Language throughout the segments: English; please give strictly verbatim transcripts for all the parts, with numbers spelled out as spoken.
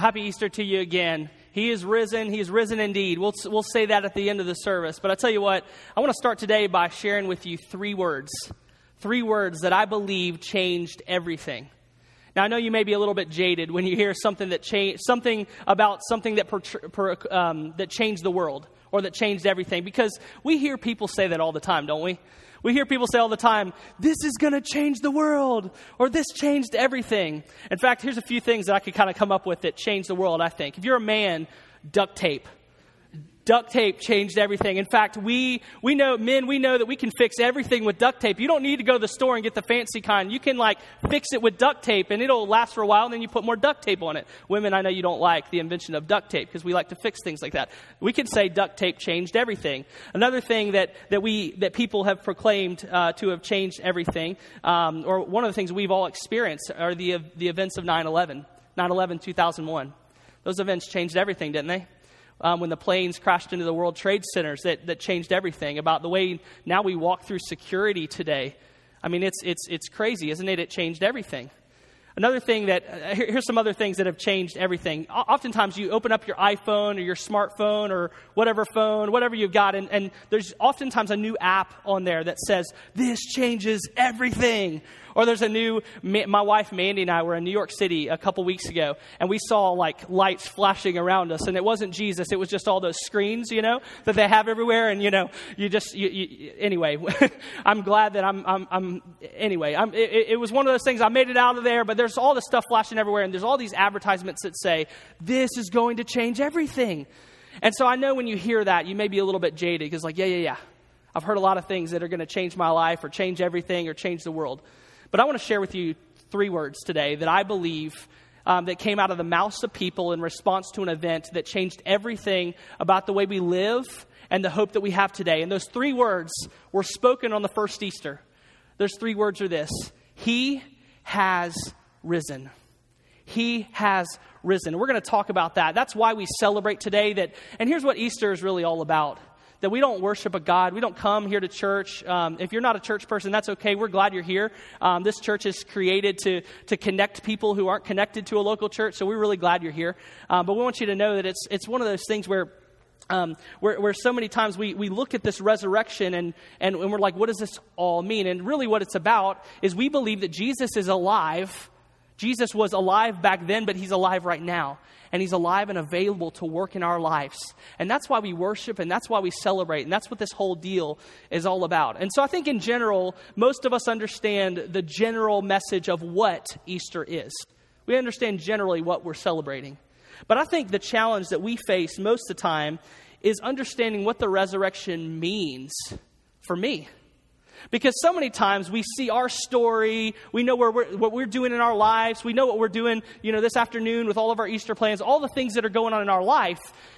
happy Easter to you again. He is risen. He is risen indeed. We'll we'll say that at the end of the service. But I tell you what, I want to start today by sharing with you three words. Three words that I believe changed everything. Now, I know you may be a little bit jaded when you hear something that changed, something about something that per, per, um, that changed the world or that changed everything. Because we hear people say that all the time, don't we? We hear people say all the time, this is going to change the world, or this changed everything. In fact, here's a few things that I could kind of come up with that changed the world, I think. If you're a man, duct tape. Duct tape changed everything. In fact, we we know, men, we know that we can fix everything with duct tape. You don't need to go to the store and get the fancy kind. You can like fix it with duct tape and it'll last for a while and then you put more duct tape on it. Women, I know you don't like the invention of duct tape because we like to fix things like that. We can say duct tape changed everything. Another thing that, that we that people have proclaimed uh, to have changed everything, um, or one of the things we've all experienced are the the events of nine eleven, nine eleven two thousand one. Those events changed everything, didn't they? Um, when the planes crashed into the World Trade Centers, that, that changed everything. About the way now we walk through security today. I mean, it's it's it's crazy, isn't it? It changed everything. Another thing that, uh, here, here's some other things that have changed everything. O- oftentimes you open up your iPhone or your smartphone or whatever phone, whatever you've got, and, and there's oftentimes a new app on there that says, this changes everything. Or there's a new, my wife Mandy and I were in New York City a couple weeks ago, and we saw like lights flashing around us, and it wasn't Jesus, it was just all those screens, you know, that they have everywhere, and you know, you just, you, you, anyway, I'm glad that I'm, I'm, I'm anyway, I'm, it, it was one of those things, I made it out of there, but there's all this stuff flashing everywhere, and there's all these advertisements that say, this is going to change everything. And so I know when you hear that, you may be a little bit jaded, because like, yeah, yeah, yeah, I've heard a lot of things that are going to change my life, or change everything, or change the world. But I want to share with you three words today that I believe um, that came out of the mouths of people in response to an event that changed everything about the way we live and the hope that we have today. And those three words were spoken on the first Easter. Those three words are this: He has risen. He has risen. We're going to talk about that. That's why we celebrate today. That, and here's what Easter is really all about. That we don't worship a God. We don't come here to church. Um, if you're not a church person, that's okay. We're glad you're here. Um, this church is created to to connect people who aren't connected to a local church, so we're really glad you're here. Um, but we want you to know that it's it's one of those things where um, where, where so many times we, we look at this resurrection and, and, and we're like, what does this all mean? And really what it's about is we believe that Jesus is alive. Jesus was alive back then, but he's alive right now. And he's alive and available to work in our lives. And that's why we worship, and that's why we celebrate, and that's what this whole deal is all about. And so I think in general, most of us understand the general message of what Easter is. We understand generally what we're celebrating. But I think the challenge that we face most of the time is understanding what the resurrection means for me. Because so many times we see our story, we know where we're, what we're doing in our lives, we know what we're doing, you know, this afternoon with all of our Easter plans, all the things that are going on in our life.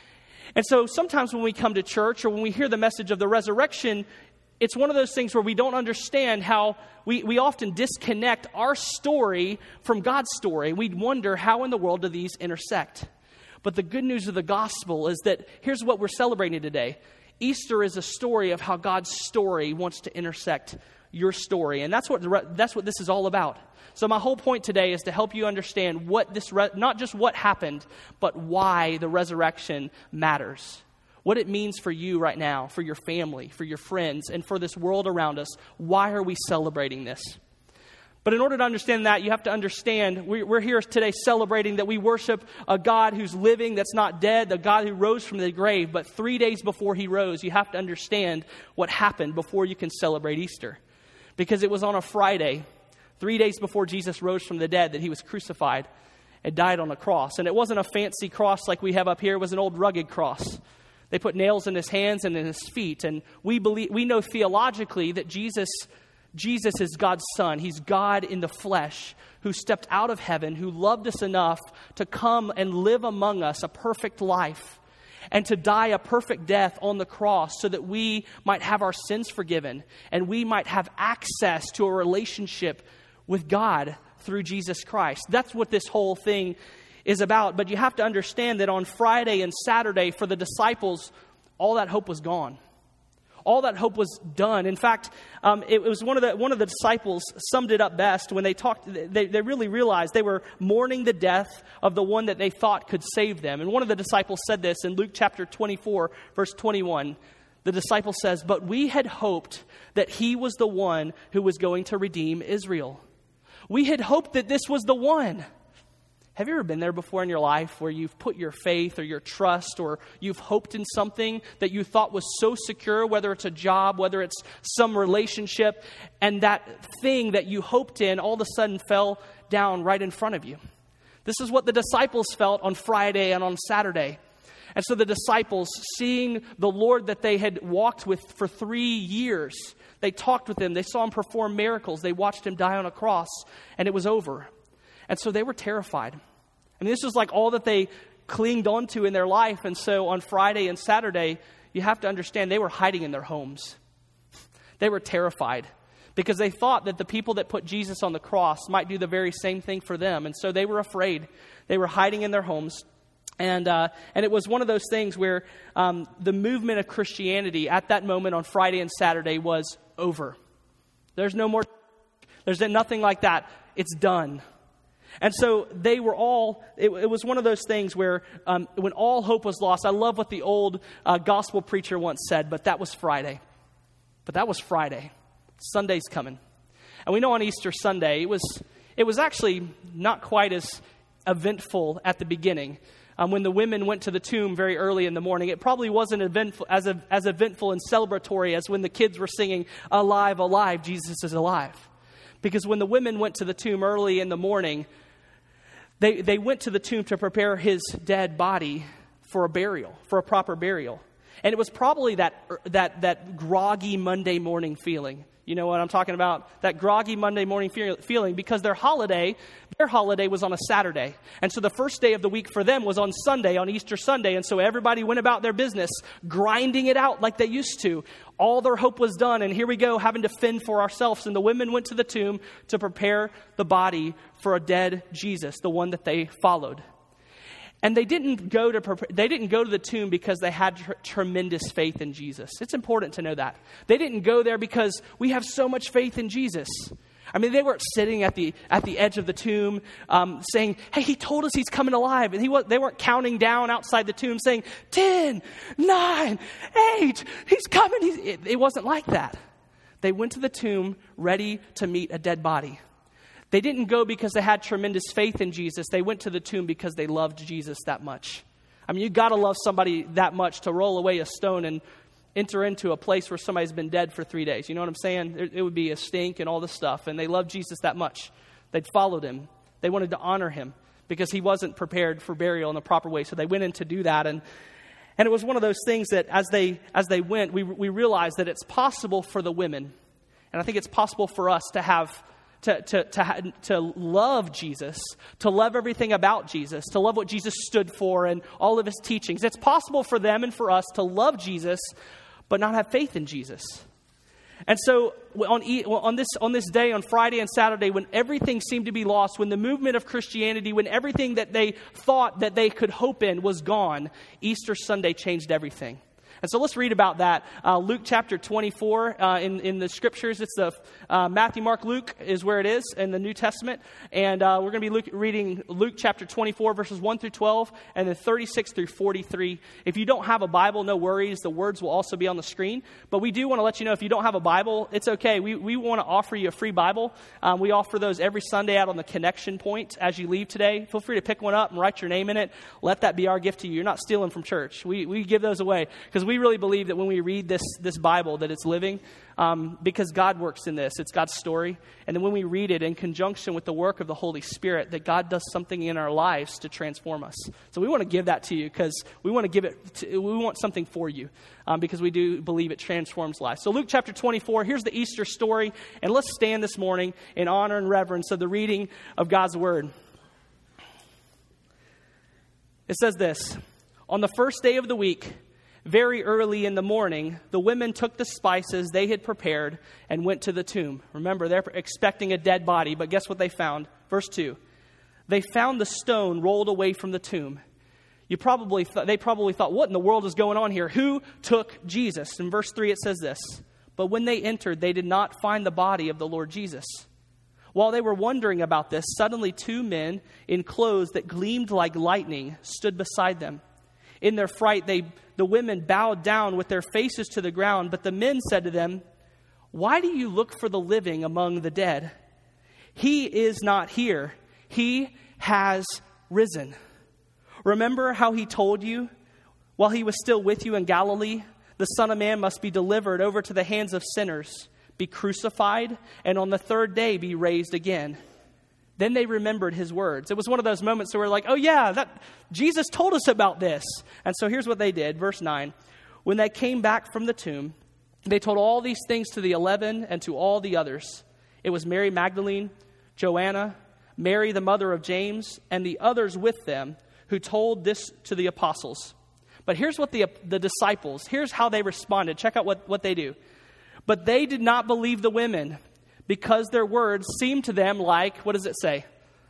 And so sometimes when we come to church or when we hear the message of the resurrection, it's one of those things where we don't understand how we, we often disconnect our story from God's story. We wonder, how in the world do these intersect? But the good news of the gospel is that here's what we're celebrating today. Easter is a story of how God's story wants to intersect your story. And that's what that's what this is all about. So my whole point today is to help you understand what this, re- not just what happened, but why the resurrection matters. What it means for you right now, for your family, for your friends, and for this world around us. Why are we celebrating this? But in order to understand that, you have to understand, we're here today celebrating that we worship a God who's living, that's not dead, the God who rose from the grave. But three days before he rose, you have to understand what happened before you can celebrate Easter. Because it was on a Friday, three days before Jesus rose from the dead, that he was crucified and died on a cross. And it wasn't a fancy cross like we have up here, it was an old rugged cross. They put nails in his hands and in his feet. And we believe, we know theologically that Jesus Jesus is God's son. He's God in the flesh who stepped out of heaven, who loved us enough to come and live among us a perfect life and to die a perfect death on the cross so that we might have our sins forgiven and we might have access to a relationship with God through Jesus Christ. That's what this whole thing is about. But you have to understand that on Friday and Saturday for the disciples, all that hope was gone. All that hope was done. In fact, um, it, it was one of the one of the disciples summed it up best when they talked. They, they really realized they were mourning the death of the one that they thought could save them. And one of the disciples said this in Luke chapter twenty-four, verse twenty-one. The disciple says, "But we had hoped that he was the one who was going to redeem Israel." We had hoped that this was the one. Have you ever been there before in your life where you've put your faith or your trust or you've hoped in something that you thought was so secure, whether it's a job, whether it's some relationship, and that thing that you hoped in all of a sudden fell down right in front of you? This is what the disciples felt on Friday and on Saturday. And so the disciples, seeing the Lord that they had walked with for three years, they talked with him, they saw him perform miracles, they watched him die on a cross, and it was over. And so they were terrified. I mean, this was like all that they clinged onto in their life. And so on Friday and Saturday, you have to understand they were hiding in their homes. They were terrified because they thought that the people that put Jesus on the cross might do the very same thing for them. And so they were afraid. They were hiding in their homes. And uh, and it was one of those things where um, the movement of Christianity at that moment on Friday and Saturday was over. There's no more, there's nothing like that. It's done. And so they were all, it, it was one of those things where um, when all hope was lost, I love what the old uh, gospel preacher once said, but that was Friday. But that was Friday. Sunday's coming. And we know on Easter Sunday, it was it was actually not quite as eventful at the beginning. Um, when the women went to the tomb very early in the morning, it probably wasn't eventful, as, a, as eventful and celebratory as when the kids were singing, "Alive, alive, Jesus is alive." Because when the women went to the tomb early in the morning, they, they went to the tomb to prepare his dead body for a burial, for a proper burial. And it was probably that that that groggy Monday morning feeling. You know what I'm talking about? That groggy Monday morning feeling, because their holiday, their holiday was on a Saturday. And so the first day of the week for them was on Sunday, on Easter Sunday. And so everybody went about their business, grinding it out like they used to. All their hope was done. And here we go, having to fend for ourselves. And the women went to the tomb to prepare the body for a dead Jesus, the one that they followed. And they didn't go to prepare, they didn't go to the tomb because they had tr- tremendous faith in Jesus. It's important to know that. They didn't go there because we have so much faith in Jesus. I mean, they weren't sitting at the at the edge of the tomb um, saying, "Hey, he told us he's coming alive." And he was, they weren't counting down outside the tomb saying, ten, nine, eight, he's coming. He's, it, it wasn't like that. They went to the tomb ready to meet a dead body. They didn't go because they had tremendous faith in Jesus. They went to the tomb because they loved Jesus that much. I mean, you got to love somebody that much to roll away a stone and enter into a place where somebody's been dead for three days. You know what I'm saying? It, it would be a stink and all this stuff. And they loved Jesus that much. They'd followed him. They wanted to honor him because he wasn't prepared for burial in the proper way. So they went in to do that. And and it was one of those things that as they as they went, we we realized that it's possible for the women. And I think it's possible for us to have To, to, to, to love Jesus, to love everything about Jesus, to love what Jesus stood for and all of his teachings. It's possible for them and for us to love Jesus, but not have faith in Jesus. And so on, on, this, on this day, on Friday and Saturday, when everything seemed to be lost, when the movement of Christianity, when everything that they thought that they could hope in was gone, Easter Sunday changed everything. And so let's read about that. Uh, Luke chapter twenty-four uh, in, in the scriptures. It's the uh, Matthew, Mark, Luke is where it is in the New Testament. And uh, we're going to be look, reading Luke chapter twenty-four, verses one through twelve, and then thirty-six through forty-three. If you don't have a Bible, no worries. The words will also be on the screen. But we do want to let you know if you don't have a Bible, it's okay. We, we want to offer you a free Bible. Um, we offer those every Sunday out on the connection point as you leave today. Feel free to pick one up and write your name in it. Let that be our gift to you. You're not stealing from church. We, we give those away because we really believe that when we read this this Bible that it's living um, because God works in this. It's God's story. And then when we read it in conjunction with the work of the Holy Spirit, that God does something in our lives to transform us. So we want to give that to you because we want to give it, to, we want something for you um, because we do believe it transforms lives. So Luke chapter twenty-four, here's the Easter story. And let's stand this morning in honor and reverence of the reading of God's word. It says this: on the first day of the week, very early in the morning, the women took the spices they had prepared and went to the tomb. Remember, they're expecting a dead body, but guess what they found? Verse two. They found the stone rolled away from the tomb. You probably th- they probably thought, what in the world is going on here? Who took Jesus? In verse three, it says this, but when they entered, they did not find the body of the Lord Jesus. While they were wondering about this, suddenly two men in clothes that gleamed like lightning stood beside them. In their fright, they the women bowed down with their faces to the ground, but the men said to them, why do you look for the living among the dead? He is not here. He has risen. Remember how he told you while he was still with you in Galilee, the Son of Man must be delivered over to the hands of sinners, be crucified, and on the third day be raised again. Then they remembered his words. It was one of those moments where we're like, oh yeah, that Jesus told us about this. And so here's what they did. Verse nine, when they came back from the tomb, they told all these things to the eleven and to all the others. It was Mary Magdalene, Joanna, Mary the mother of James, and the others with them who told this to the apostles. But here's what the, the disciples, here's how they responded. Check out what, what they do. But they did not believe the women because their words seemed to them like, what does it say?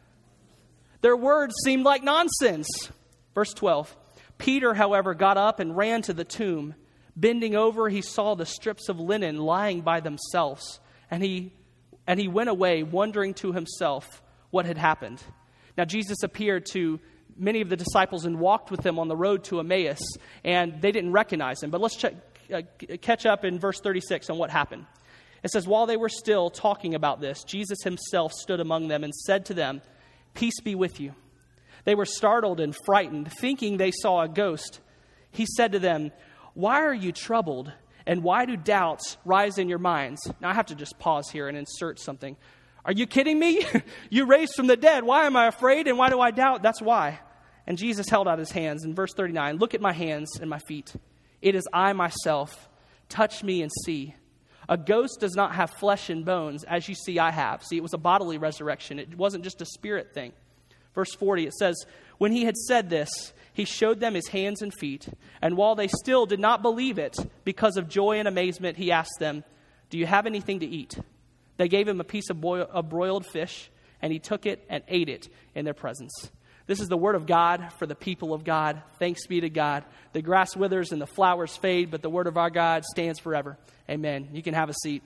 Their words seemed like nonsense. Verse twelve, Peter, however, got up and ran to the tomb. Bending over, he saw the strips of linen lying by themselves, and he and he went away wondering to himself what had happened. Now Jesus appeared to many of the disciples and walked with them on the road to Emmaus, and they didn't recognize him. But let's check, uh, catch up in verse thirty-six on what happened. It says, while they were still talking about this, Jesus himself stood among them and said to them, peace be with you. They were startled and frightened, thinking they saw a ghost. He said to them, why are you troubled, and why do doubts rise in your minds? Now I have to just pause here and insert something. Are you kidding me? You raised from the dead. Why am I afraid, and why do I doubt? That's why. And Jesus held out his hands. In verse thirty-nine, look at my hands and my feet. It is I myself. Touch me and see. A ghost does not have flesh and bones, as you see I have. See, it was a bodily resurrection. It wasn't just a spirit thing. Verse forty, it says, when he had said this, he showed them his hands and feet. And while they still did not believe it, because of joy and amazement, he asked them, do you have anything to eat? They gave him a piece of, boil, of broiled fish, and he took it and ate it in their presence. This is the word of God for the people of God. Thanks be to God. The grass withers and the flowers fade, but the word of our God stands forever. Amen. You can have a seat.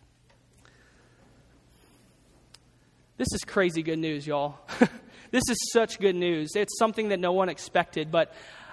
This is crazy good news, y'all. This is such good news. It's something that no one expected, but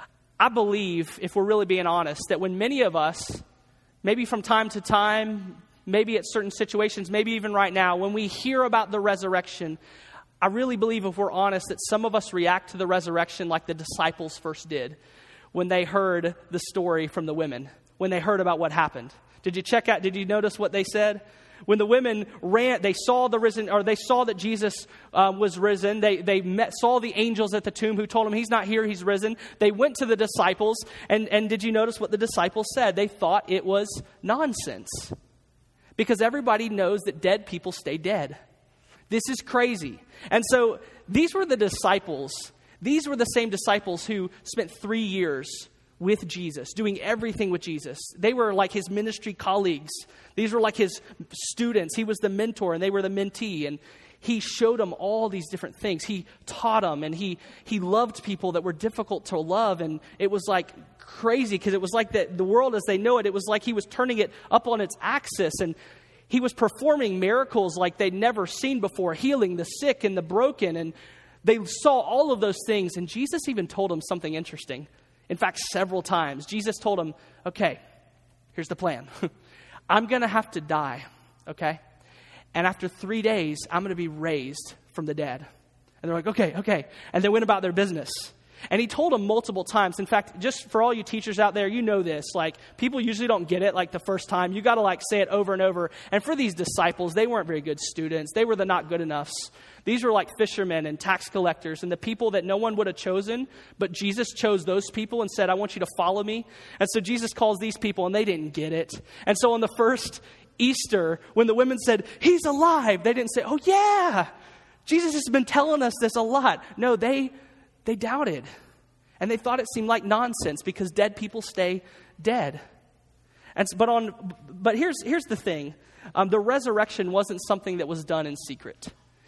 I believe, if we're really being honest, that when many of us, maybe from time to time, maybe at certain situations, maybe even right now, when we hear about the resurrection, I really believe, if we're honest, that some of us react to the resurrection like the disciples first did when they heard the story from the women, when they heard about what happened. Did you check out, did you notice what they said? When the women ran, they saw the risen, or they saw that Jesus uh, was risen. They they met, saw the angels at the tomb who told them he's not here, he's risen. They went to the disciples, and, and did you notice what the disciples said? They thought it was nonsense. Because everybody knows that dead people stay dead. This is crazy. And so these were the disciples. These were the same disciples who spent three years with Jesus, doing everything with Jesus. They were like his ministry colleagues. These were like his students. He was the mentor and they were the mentee. And he showed them all these different things. He taught them, and he he loved people that were difficult to love. And it was like crazy, because it was like that the world as they know it, it was like he was turning it up on its axis. And he was performing miracles like they'd never seen before, healing the sick and the broken. And they saw all of those things. And Jesus even told them something interesting. In fact, several times, Jesus told them, okay, here's the plan. I'm going to have to die, okay? And after three days, I'm going to be raised from the dead. And they're like, okay, okay. And they went about their business. And he told them multiple times. In fact, just for all you teachers out there, you know this. Like, people usually don't get it like the first time. You got to like say it over and over. And for these disciples, they weren't very good students. They were the not good enoughs. These were like fishermen and tax collectors and the people that no one would have chosen. But Jesus chose those people and said, I want you to follow me. And so Jesus calls these people, and they didn't get it. And so on the first Easter, when the women said, he's alive, they didn't say, oh yeah, Jesus has been telling us this a lot. No, they... They doubted, and they thought it seemed like nonsense because dead people stay dead. And but on, but here's here's the thing: um, the resurrection wasn't something that was done in secret.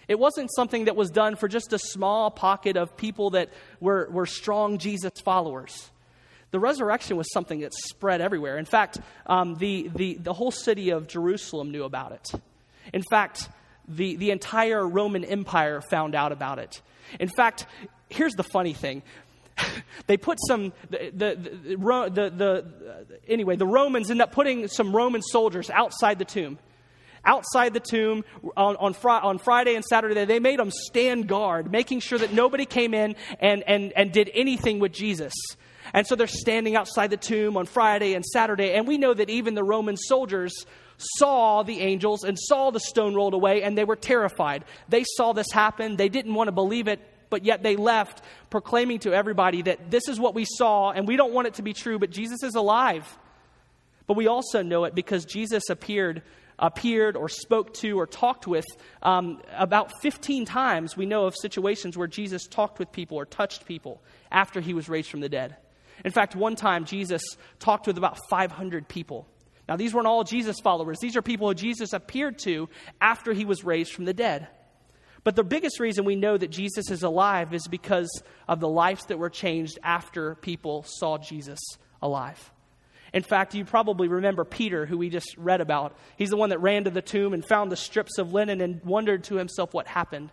It wasn't something that was done for just a small pocket of people that were, were strong Jesus followers. The resurrection was something that spread everywhere. In fact, um, the, the, the whole city of Jerusalem knew about it. In fact, the, the entire Roman Empire found out about it. In fact, here's the funny thing. They put some, the, the, the, the, the, anyway, the Romans end up putting some Roman soldiers outside the tomb. Outside the tomb on, on, fr- on Friday and Saturday, they made them stand guard, making sure that nobody came in and, and, and did anything with Jesus. And so they're standing outside the tomb on Friday and Saturday. And we know that even the Roman soldiers saw the angels and saw the stone rolled away, and they were terrified. They saw this happen. They didn't want to believe it, but yet they left proclaiming to everybody that this is what we saw, and we don't want it to be true, but Jesus is alive. But we also know it because Jesus appeared appeared or spoke to or talked with um, about fifteen times. We know of situations where Jesus talked with people or touched people after he was raised from the dead. In fact, one time Jesus talked with about five hundred people. Now, these weren't all Jesus followers. These are people who Jesus appeared to after he was raised from the dead. But the biggest reason we know that Jesus is alive is because of the lives that were changed after people saw Jesus alive. In fact, you probably remember Peter, who we just read about. He's the one that ran to the tomb and found the strips of linen and wondered to himself what happened.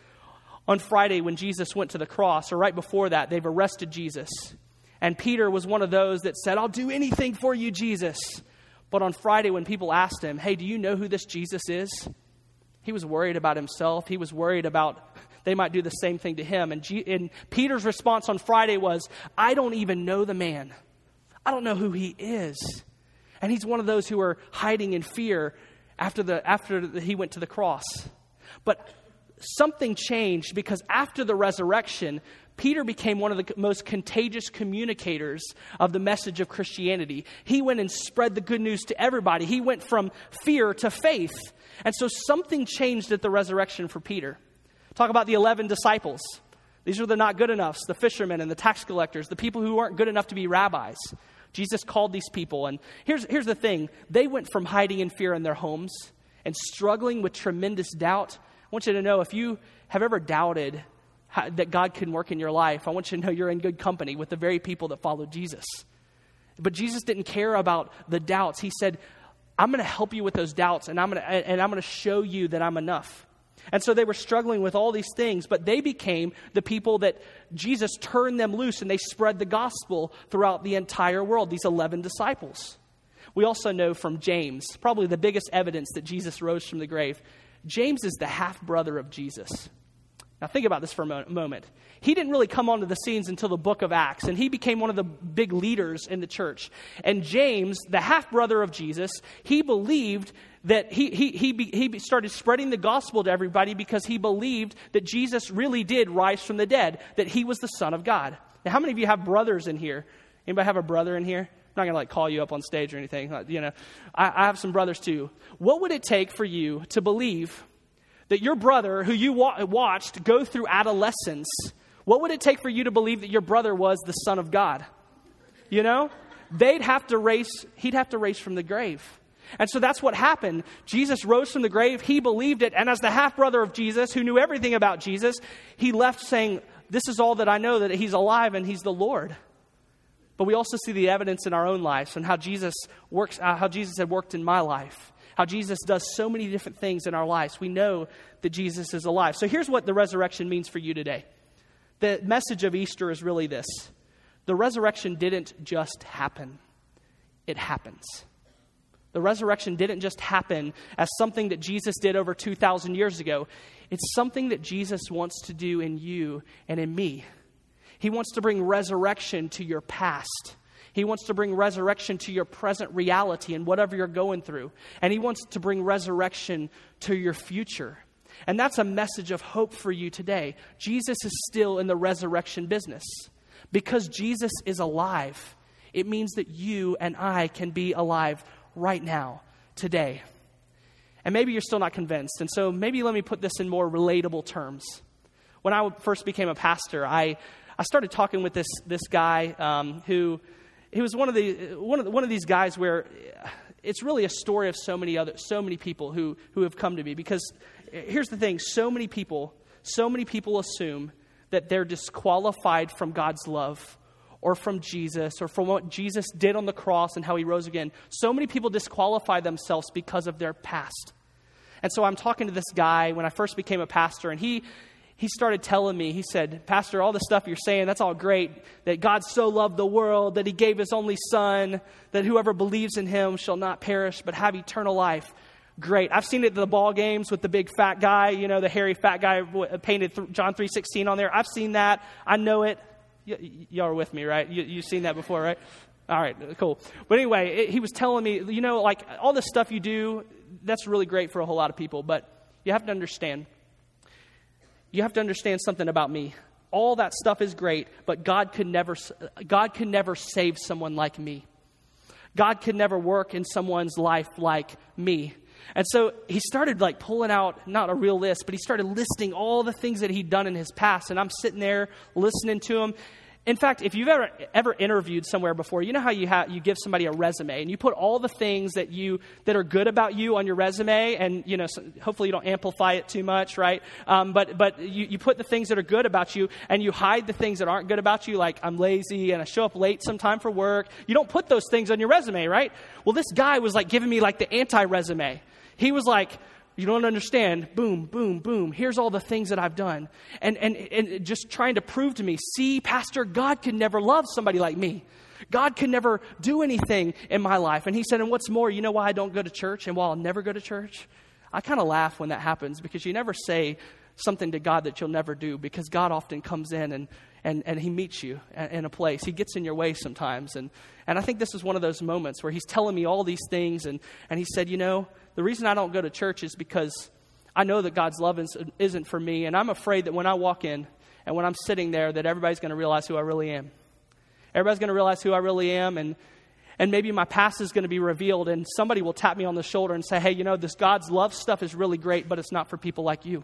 On Friday, when Jesus went to the cross, or right before that, they've arrested Jesus. And Peter was one of those that said, "I'll do anything for you, Jesus." But on Friday, when people asked him, "Hey, do you know who this Jesus is?" he was worried about himself. He was worried about they might do the same thing to him. And, G- and Peter's response on Friday was, "I don't even know the man. I don't know who he is." And he's one of those who are hiding in fear after the after the, he went to the cross. But something changed because after the resurrection, Peter became one of the most contagious communicators of the message of Christianity. He went and spread the good news to everybody. He went from fear to faith. And so something changed at the resurrection for Peter. Talk about the eleven disciples. These were the not good enoughs, the fishermen and the tax collectors, the people who weren't good enough to be rabbis. Jesus called these people. And here's, here's the thing. They went from hiding in fear in their homes and struggling with tremendous doubt. I want you to know, if you have ever doubted how, that God can work in your life, I want you to know you're in good company with the very people that followed Jesus. But Jesus didn't care about the doubts. He said, "I'm going to help you with those doubts, and I'm going to and I'm going to show you that I'm enough." And so they were struggling with all these things, but they became the people that Jesus turned them loose, and they spread the gospel throughout the entire world, these eleven disciples. We also know from James, probably the biggest evidence that Jesus rose from the grave, James is the half-brother of Jesus. Now think about this for a mo- moment. He didn't really come onto the scenes until the book of Acts, and he became one of the big leaders in the church. And James, the half-brother of Jesus, he believed that he he he be, he started spreading the gospel to everybody because he believed that Jesus really did rise from the dead, that he was the Son of God. Now, how many of you have brothers in here? Anybody have a brother in here? I'm not going to like call you up on stage or anything. You know, I, I have some brothers too. What would it take for you to believe that your brother, who you wa- watched go through adolescence, what would it take for you to believe that your brother was the Son of God? You know, they'd have to race. He'd have to race from the grave. And so that's what happened. Jesus rose from the grave. He believed it. And as the half-brother of Jesus, who knew everything about Jesus, he left saying, "This is all that I know, that he's alive and he's the Lord." But we also see the evidence in our own lives and how Jesus works, uh, how Jesus had worked in my life, how Jesus does so many different things in our lives. We know that Jesus is alive. So here's what the resurrection means for you today. The message of Easter is really this. The resurrection didn't just happen. It happens. The resurrection didn't just happen as something that Jesus did over two thousand years ago. It's something that Jesus wants to do in you and in me. He wants to bring resurrection to your past. He wants to bring resurrection to your present reality and whatever you're going through. And he wants to bring resurrection to your future. And that's a message of hope for you today. Jesus is still in the resurrection business. Because Jesus is alive, it means that you and I can be alive right now, today. And maybe you're still not convinced. And so maybe let me put this in more relatable terms. When I first became a pastor, I, I started talking with this this guy um, who he was one of the one of the, one of these guys where it's really a story of so many other so many people who who have come to me, because here's the thing. So many people, so many people assume that they're disqualified from God's love or from Jesus or from what Jesus did on the cross and how he rose again. So many people disqualify themselves because of their past. And so I'm talking to this guy when I first became a pastor, and he he started telling me, he said, Pastor, all the stuff you're saying, that's all great, that God so loved the world, that he gave his only son, that whoever believes in him shall not perish, but have eternal life. Great. I've seen it at the ball games with the big fat guy, you know, the hairy fat guy painted John three sixteen on there. I've seen that. I know it. Y- y'all are with me, right? You, you've seen that before, right? All right, cool. But anyway, it, he was telling me, you know, like all this stuff you do, that's really great for a whole lot of people, but you have to understand, you have to understand something about me. All that stuff is great, but God could never, God could never save someone like me. God could never work in someone's life like me. And so he started like pulling out, not a real list, but he started listing all the things that he'd done in his past. And I'm sitting there listening to him. In fact, if you've ever ever interviewed somewhere before, you know how you have you give somebody a resume and you put all the things that you that are good about you on your resume, and you know so hopefully you don't amplify it too much, right? Um, but but you, you put the things that are good about you and you hide the things that aren't good about you, like I'm lazy and I show up late sometime for work. You don't put those things on your resume, right? Well, this guy was like giving me like the anti-resume. He was like, you don't understand, boom, boom, boom. Here's all the things that I've done. And, and, and just trying to prove to me, see, Pastor, God could never love somebody like me. God could never do anything in my life. And he said, and what's more, you know why I don't go to church and why I'll never go to church? I kind of laugh when that happens because you never say something to God that you'll never do, because God often comes in and and, and he meets you in a place. He gets in your way sometimes. And, and I think this is one of those moments where he's telling me all these things. And, and he said, you know, the reason I don't go to church is because I know that God's love isn't for me. And I'm afraid that when I walk in and when I'm sitting there, that everybody's going to realize who I really am. Everybody's going to realize who I really am. And and maybe my past is going to be revealed. And somebody will tap me on the shoulder and say, hey, you know, this God's love stuff is really great, but it's not for people like you.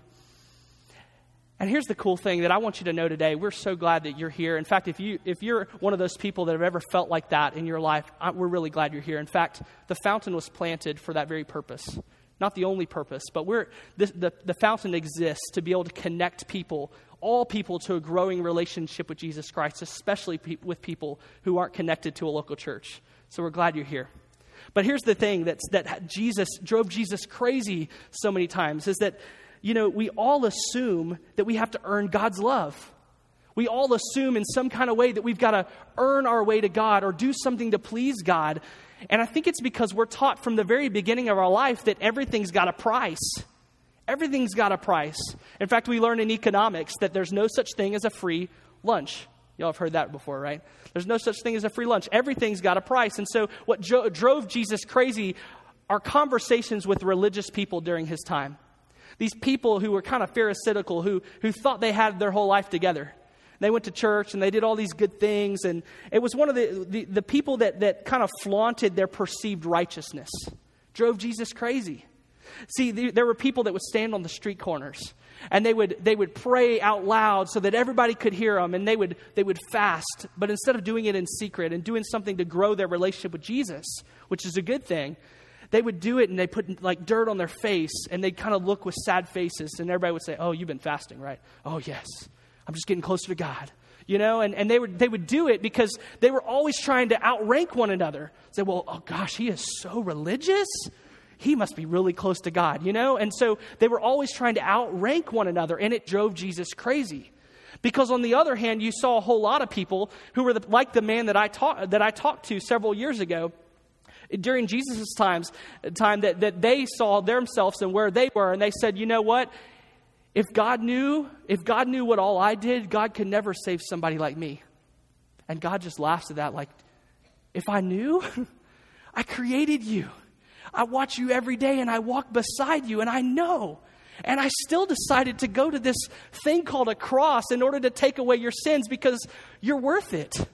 And here's the cool thing that I want you to know today. We're so glad that you're here. In fact, if, you, if you're one of those people that have ever felt like that in your life, I, we're really glad you're here. In fact, the fountain was planted for that very purpose. Not the only purpose, but we're the, the, the fountain exists to be able to connect people, all people, to a growing relationship with Jesus Christ, especially pe- with people who aren't connected to a local church. So we're glad you're here. But here's the thing that's, that Jesus drove Jesus crazy so many times is that, you know, we all assume that we have to earn God's love. We all assume in some kind of way that we've got to earn our way to God or do something to please God. And I think it's because we're taught from the very beginning of our life that everything's got a price. Everything's got a price. In fact, we learn in economics that there's no such thing as a free lunch. Y'all have heard that before, right? There's no such thing as a free lunch. Everything's got a price. And so what jo- drove Jesus crazy are conversations with religious people during his time. These people who were kind of pharisaical, who who thought they had their whole life together. They went to church and they did all these good things. And it was one of the, the, the people that, that kind of flaunted their perceived righteousness. Drove Jesus crazy. See, the, there were people that would stand on the street corners. And they would they would pray out loud so that everybody could hear them. And they would they would fast. But instead of doing it in secret and doing something to grow their relationship with Jesus, which is a good thing, they would do it and they put like dirt on their face and they'd kind of look with sad faces. And everybody would say, oh, you've been fasting, right? Oh, yes. I'm just getting closer to God. You know, and, and they would they would do it because they were always trying to outrank one another. Say, well, oh gosh, he is so religious. He must be really close to God, you know? And so they were always trying to outrank one another, and it drove Jesus crazy. Because on the other hand, you saw a whole lot of people who were the, like the man that I talked that I talked to several years ago. During Jesus' times, time that, that they saw themselves and where they were, and they said, you know what? If God knew, if God knew what all I did, God could never save somebody like me. And God just laughs at that like, if I knew, I created you. I watch you every day and I walk beside you and I know. And I still decided to go to this thing called a cross in order to take away your sins because you're worth it.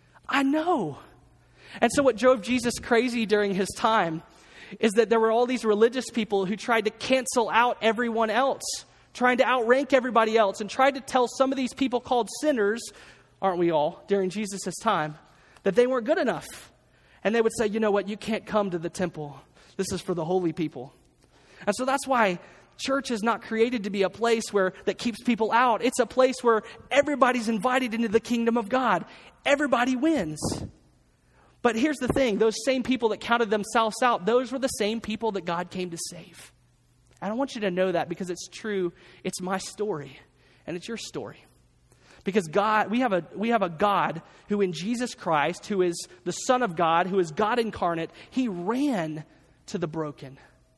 I know. And so what drove Jesus crazy during his time is that there were all these religious people who tried to cancel out everyone else, trying to outrank everybody else, and tried to tell some of these people called sinners, aren't we all, during Jesus' time, that they weren't good enough. And they would say, you know what, you can't come to the temple. This is for the holy people. And so that's why church is not created to be a place where that keeps people out. It's a place where everybody's invited into the kingdom of God. Everybody wins. But here's the thing. Those same people that counted themselves out, those were the same people that God came to save. And I want you to know that because it's true. It's my story and it's your story. Because God, we have a we have a God who in Jesus Christ, who is the Son of God, who is God incarnate, he ran to the broken.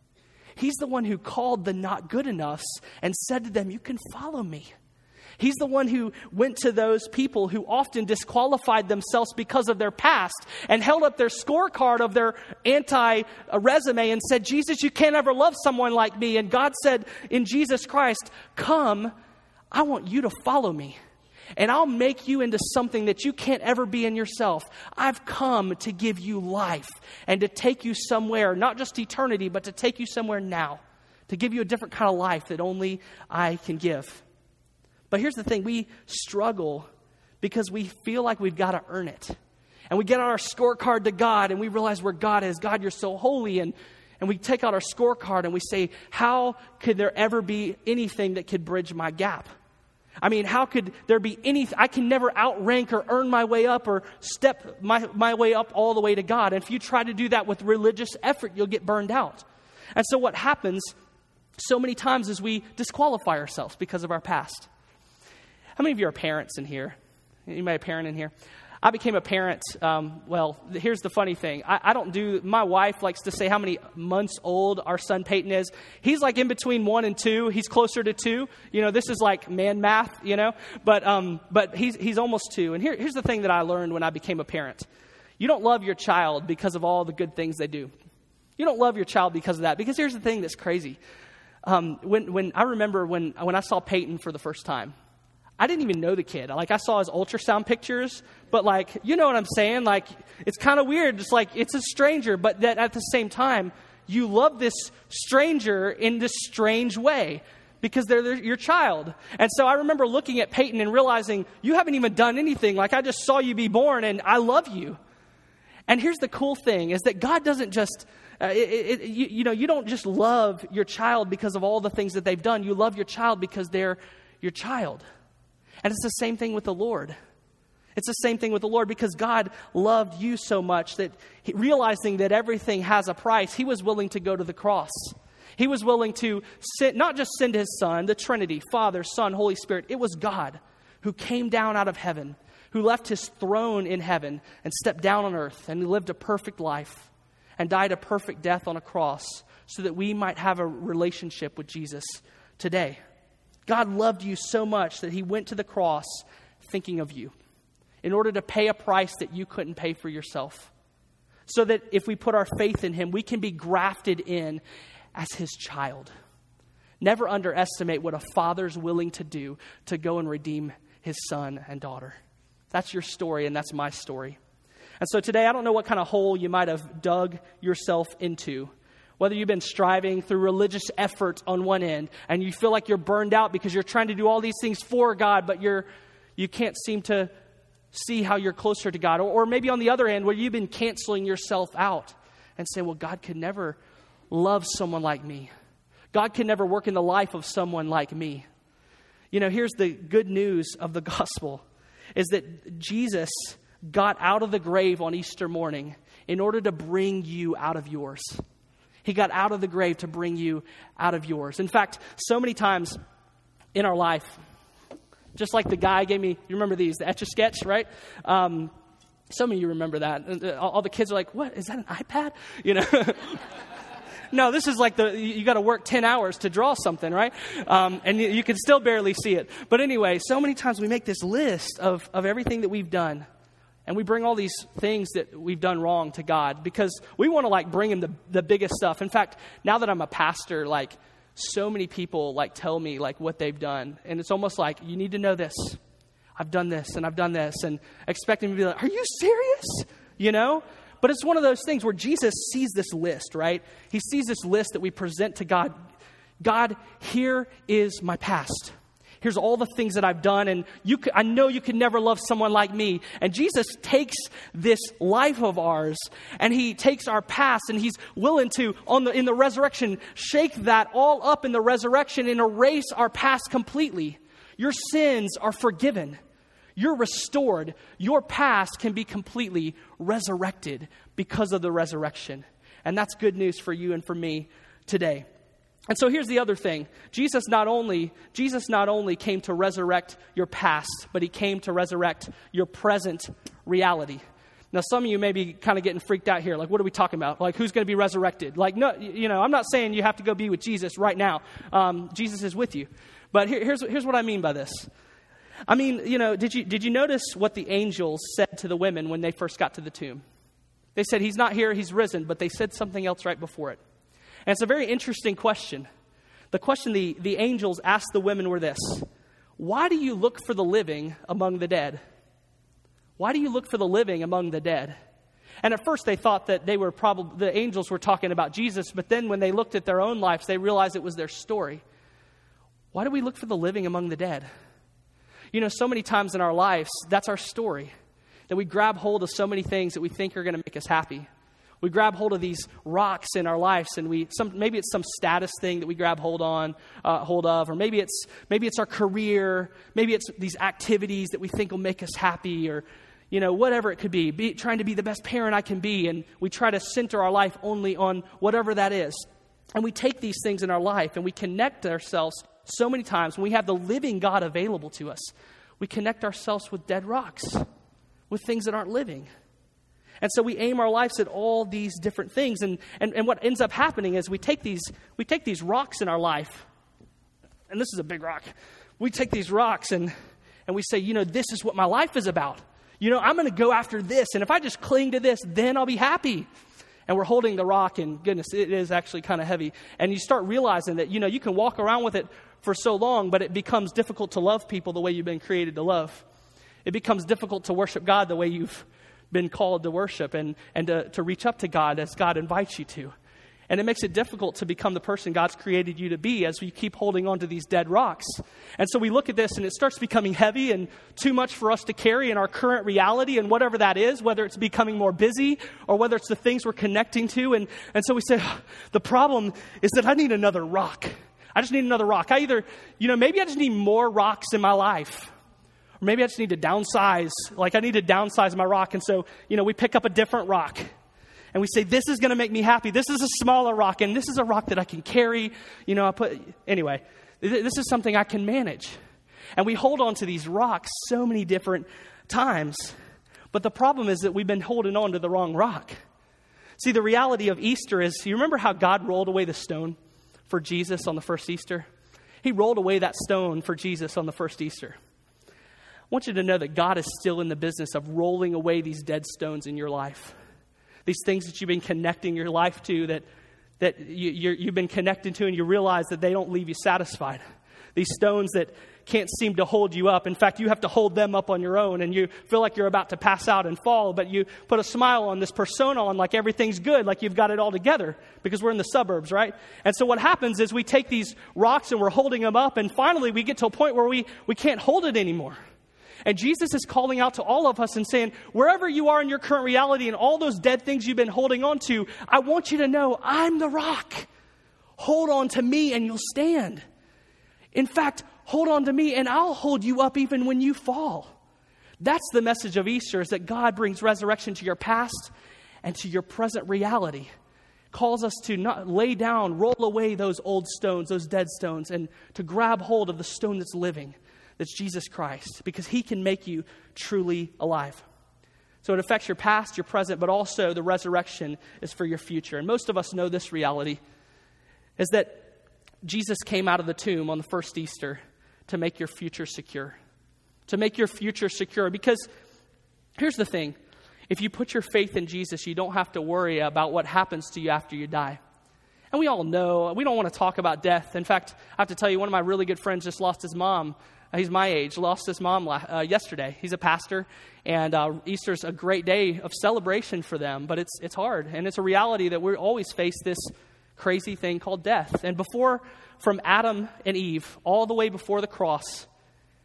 He's the one who called the not good enoughs and said to them, you can follow me. He's the one who went to those people who often disqualified themselves because of their past and held up their scorecard of their anti-resume and said, Jesus, you can't ever love someone like me. And God said in Jesus Christ, come, I want you to follow me. And I'll make you into something that you can't ever be in yourself. I've come to give you life and to take you somewhere, not just eternity, but to take you somewhere now, to give you a different kind of life that only I can give. But here's the thing, we struggle because we feel like we've got to earn it. And we get out our scorecard to God and we realize where God is. God, you're so holy. And, and we take out our scorecard and we say, how could there ever be anything that could bridge my gap? I mean, how could there be anything? I can never outrank or earn my way up or step my, my way up all the way to God. And if you try to do that with religious effort, you'll get burned out. And so what happens so many times is we disqualify ourselves because of our past. How many of you are parents in here? Anybody a parent in here? I became a parent. Um, well, here's the funny thing. I, I don't do, my wife likes to say how many months old our son Peyton is. He's like in between one and two. He's closer to two. You know, this is like man math, you know, but, um, but he's, he's almost two. And here, here's the thing that I learned when I became a parent. You don't love your child because of all the good things they do. You don't love your child because of that. Because here's the thing that's crazy. Um, when, when I remember when, when I saw Peyton for the first time, I didn't even know the kid. Like, I saw his ultrasound pictures, but like, you know what I'm saying? Like, it's kind of weird. It's like, it's a stranger, but that at the same time, you love this stranger in this strange way because they're, they're your child. And so I remember looking at Peyton and realizing, you haven't even done anything. Like, I just saw you be born and I love you. And here's the cool thing is that God doesn't just, uh, it, it, you, you know, you don't just love your child because of all the things that they've done. You love your child because they're your child. And it's the same thing with the Lord. It's the same thing with the Lord because God loved you so much that he, realizing that everything has a price, he was willing to go to the cross. He was willing to send, not just send his son, the Trinity, Father, Son, Holy Spirit. It was God who came down out of heaven, who left his throne in heaven and stepped down on earth and lived a perfect life and died a perfect death on a cross so that we might have a relationship with Jesus today. God loved you so much that he went to the cross thinking of you in order to pay a price that you couldn't pay for yourself. So that if we put our faith in him, we can be grafted in as his child. Never underestimate what a father's willing to do to go and redeem his son and daughter. That's your story and that's my story. And so today, I don't know what kind of hole you might have dug yourself into. Whether you've been striving through religious effort on one end and you feel like you're burned out because you're trying to do all these things for God, but you're, you can't seem to see how you're closer to God. Or, or maybe on the other end where you've been canceling yourself out and say, well, God could never love someone like me. God can never work in the life of someone like me. You know, here's the good news of the gospel is that Jesus got out of the grave on Easter morning in order to bring you out of yours. He got out of the grave to bring you out of yours. In fact, so many times in our life, just like the guy gave me, you remember these, the Etch-a-Sketch, right? Um, some of you remember that. All the kids are like, what, is that an iPad? You know? No, this is like the, you got to work ten hours to draw something, right? Um, and you, you can still barely see it. But anyway, so many times we make this list of, of everything that we've done. And we bring all these things that we've done wrong to God because we want to like bring him the, the biggest stuff. In fact, now that I'm a pastor, like so many people like tell me like what they've done. And it's almost like, you need to know this. I've done this and I've done this and expecting to be like, are you serious? You know? But it's one of those things where Jesus sees this list, right? He sees this list that we present to God. God, here is my past. here's all the things that I've done, and you, I know you could never love someone like me. And Jesus takes this life of ours, and he takes our past, and he's willing to, on the in the resurrection, shake that all up in the resurrection and erase our past completely. Your sins are forgiven. You're restored. Your past can be completely resurrected because of the resurrection. And that's good news for you and for me today. And so here's the other thing. Jesus not only, Jesus not only came to resurrect your past, but he came to resurrect your present reality. Now, some of you may be kind of getting freaked out here. Like, what are we talking about? Like, who's going to be resurrected? Like, no, you know, I'm not saying you have to go be with Jesus right now. Um, Jesus is with you. But here, here's, here's what I mean by this. I mean, you know, did you, did you notice what the angels said to the women when they first got to the tomb? They said, he's not here, he's risen, but they said something else right before it. And it's a very interesting question. The question the, the angels asked the women were this: why do you look for the living among the dead? Why do you look for the living among the dead? And at first they thought that they were probably, the angels were talking about Jesus, but then when they looked at their own lives, they realized it was their story. Why do we look for the living among the dead? You know, so many times in our lives, that's our story, that we grab hold of so many things that we think are going to make us happy. We grab hold of these rocks in our lives, and we some maybe it's some status thing that we grab hold on, uh, hold of, or maybe it's maybe it's our career, maybe it's these activities that we think will make us happy, or you know whatever it could be. Be trying to be the best parent I can be, and we try to center our life only on whatever that is. And we take these things in our life, and we connect ourselves so many times when we have the living God available to us. We connect ourselves with dead rocks, with things that aren't living. And so we aim our lives at all these different things. And, and, and what ends up happening is we take these we take these rocks in our life. And this is a big rock. We take these rocks and, and we say, you know, this is what my life is about. You know, I'm going to go after this. And if I just cling to this, then I'll be happy. And we're holding the rock, and goodness, it is actually kind of heavy. And you start realizing that, you know, you can walk around with it for so long, but it becomes difficult to love people the way you've been created to love. It becomes difficult to worship God the way you've been called to worship, and, and to, to reach up to God as God invites you to. And it makes it difficult to become the person God's created you to be as you keep holding on to these dead rocks. And so we look at this, and it starts becoming heavy and too much for us to carry in our current reality, and whatever that is, whether it's becoming more busy or whether it's the things we're connecting to. And, and so we say, the problem is that I need another rock. I just need another rock. I either, you know, maybe I just need more rocks in my life. Or maybe I just need to downsize. Like I need to downsize my rock. And so, you know, we pick up a different rock. And we say, this is going to make me happy. This is a smaller rock. And this is a rock that I can carry. You know, I put, anyway, this is something I can manage. And we hold on to these rocks so many different times. But the problem is that we've been holding on to the wrong rock. See, the reality of Easter is, you remember how God rolled away the stone for Jesus on the first Easter? He rolled away that stone for Jesus on the first Easter. I want you to know that God is still in the business of rolling away these dead stones in your life. These things that you've been connecting your life to, that that you, you're, you've been connected to, and you realize that they don't leave you satisfied. These stones that can't seem to hold you up. In fact, you have to hold them up on your own, and you feel like you're about to pass out and fall, but you put a smile on, this persona on, like everything's good, like you've got it all together, because we're in the suburbs, right? And so what happens is we take these rocks and we're holding them up, and finally we get to a point where we, we can't hold it anymore. And Jesus is calling out to all of us and saying, wherever you are in your current reality and all those dead things you've been holding on to, I want you to know I'm the rock. Hold on to me and you'll stand. In fact, hold on to me and I'll hold you up even when you fall. That's the message of Easter, is that God brings resurrection to your past and to your present reality. Calls us to not lay down, roll away those old stones, those dead stones, and to grab hold of the stone that's living. That's Jesus Christ, because he can make you truly alive. So it affects your past, your present, but also the resurrection is for your future. And most of us know this reality, is that Jesus came out of the tomb on the first Easter to make your future secure. To make your future secure. Because here's the thing. If you put your faith in Jesus, you don't have to worry about what happens to you after you die. And we all know, we don't want to talk about death. In fact, I have to tell you, one of my really good friends just lost his mom. He's my age, lost his mom uh, yesterday. He's a pastor, and uh, Easter's a great day of celebration for them, but it's it's hard, and it's a reality that we always face this crazy thing called death. And before, from Adam and Eve, all the way before the cross,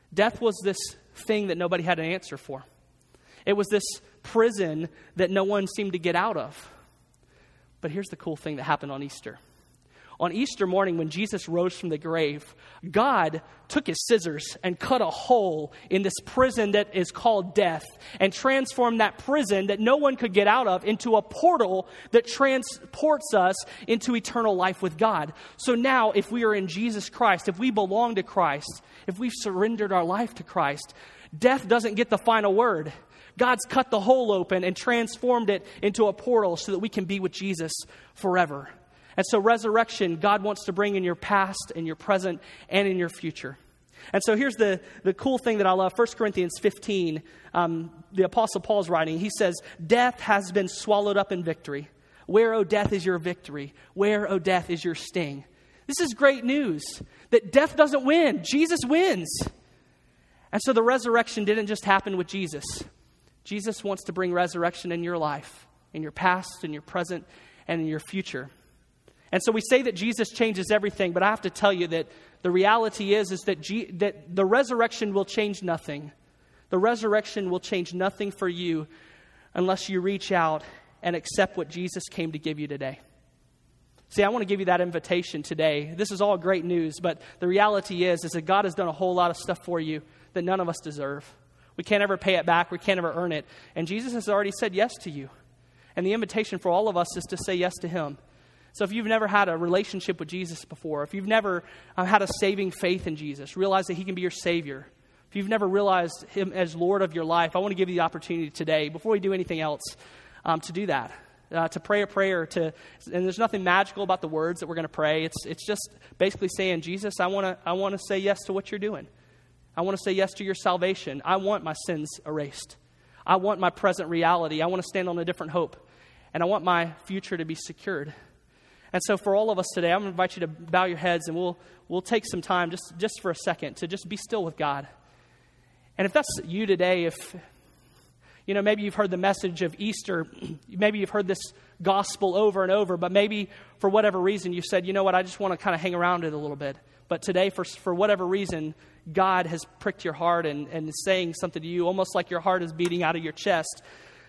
Death was this thing that nobody had an answer for. It was this prison that no one seemed to get out of. But here's the cool thing that happened on Easter. On Easter morning, when Jesus rose from the grave, God took his scissors and cut a hole in this prison that is called death and transformed that prison that no one could get out of into a portal that transports us into eternal life with God. So now, if we are in Jesus Christ, if we belong to Christ, if we've surrendered our life to Christ, death doesn't get the final word. God's cut the hole open and transformed it into a portal so that we can be with Jesus forever. And so resurrection, God wants to bring in your past, in your present, and in your future. And so here's the, the cool thing that I love. First Corinthians fifteen, um, the Apostle Paul's writing. He says, death has been swallowed up in victory. Where, O death, is your victory? Where, O death, is your sting? This is great news, that death doesn't win. Jesus wins. And so the resurrection didn't just happen with Jesus. Jesus wants to bring resurrection in your life, in your past, in your present, and in your future. And so we say that Jesus changes everything, but I have to tell you that the reality is, is that, G- that the resurrection will change nothing. The resurrection will change nothing for you unless you reach out and accept what Jesus came to give you today. See, I want to give you that invitation today. This is all great news, but the reality is, is that God has done a whole lot of stuff for you that none of us deserve. We can't ever pay it back. We can't ever earn it. And Jesus has already said yes to you. And the invitation for all of us is to say yes to him. So if you've never had a relationship with Jesus before, if you've never uh, had a saving faith in Jesus, realize that he can be your Savior. If you've never realized him as Lord of your life, I want to give you the opportunity today, before we do anything else, um, to do that. Uh, to pray a prayer, to, and there's nothing magical about the words that we're going to pray. It's it's just basically saying, Jesus, I want to I want to say yes to what you're doing. I want to say yes to your salvation. I want my sins erased. I want my present reality. I want to stand on a different hope. And I want my future to be secured. And so for all of us today, I'm going to invite you to bow your heads, and we'll we'll take some time just, just for a second to just be still with God. And if that's you today, if, you know, maybe you've heard the message of Easter, maybe you've heard this gospel over and over, but maybe for whatever reason you said, you know what, I just want to kind of hang around it a little bit. But today, for for whatever reason, God has pricked your heart and, and is saying something to you, almost like your heart is beating out of your chest,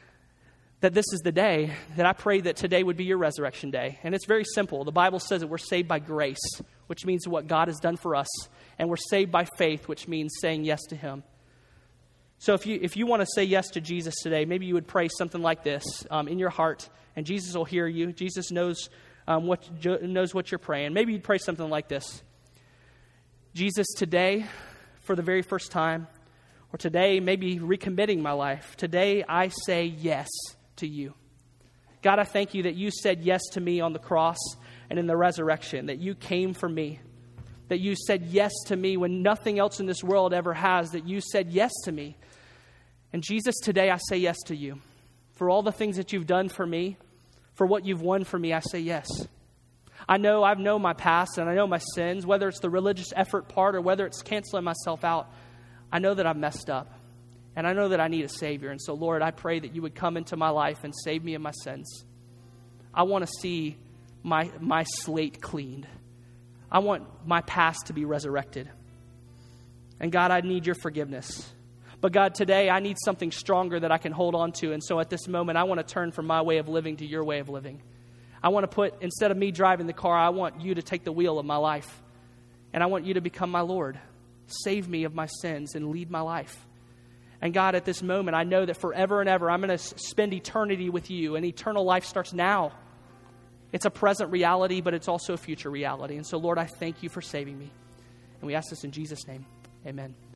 that this is the day that I pray that today would be your resurrection day. And it's very simple. The Bible says that we're saved by grace, which means what God has done for us. And we're saved by faith, which means saying yes to him. So if you if you want to say yes to Jesus today, maybe you would pray something like this um, in your heart, and Jesus will hear you. Jesus knows um, what knows what you're praying. Maybe you'd pray something like this. Jesus, today, for the very first time, or today, maybe recommitting my life, today I say yes to you. God, I thank you that you said yes to me on the cross and in the resurrection, that you came for me, that you said yes to me when nothing else in this world ever has, that you said yes to me. And Jesus, today I say yes to you. For all the things that you've done for me, for what you've won for me, I say yes. I know I've known my past and I know my sins, whether it's the religious effort part or whether it's canceling myself out. I know that I've messed up. And I know that I need a Savior. And so, Lord, I pray that you would come into my life and save me of my sins. I want to see my, my slate cleaned. I want my past to be resurrected. And God, I need your forgiveness. But God, today I need something stronger that I can hold on to. And so at this moment, I want to turn from my way of living to your way of living. I want to put, instead of me driving the car, I want you to take the wheel of my life. And I want you to become my Lord. Save me of my sins and lead my life. And God, at this moment, I know that forever and ever, I'm going to spend eternity with you. And eternal life starts now. It's a present reality, but it's also a future reality. And so, Lord, I thank you for saving me. And we ask this in Jesus' name. Amen.